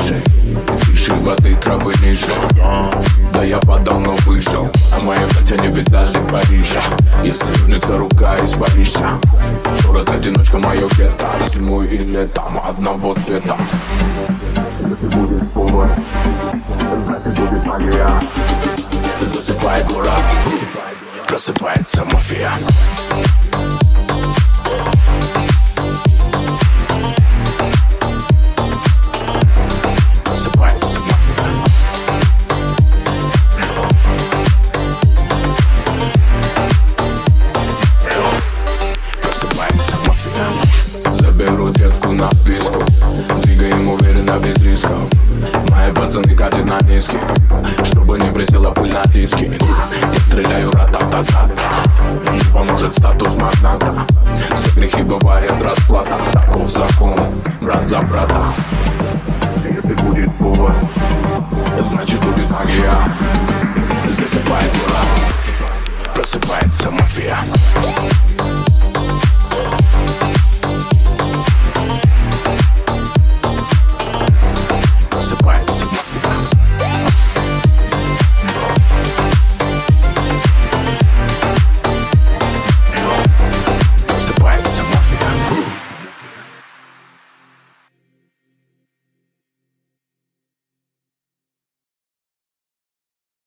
тише, тише воды, травы ниже. Да я подал, но вышел, а мои братья не видали Парижа. Если вернется рука, испаришься. Город-одиночка, мое гетто, зимой и летом одного цвета. Если будет повар, значит будет магия. Засыпает город, просыпается мафия. Просыпается мафия. Просыпается мафия. Заберу детку на писку, двигаем уверенно без риска. Мои пацаны катят на низкий, чтобы не присела пыль на диски. Я стреляю ра-та-та-та-та, не поможет статус магната. За грехи бывает расплата, таков закон, брат за брата.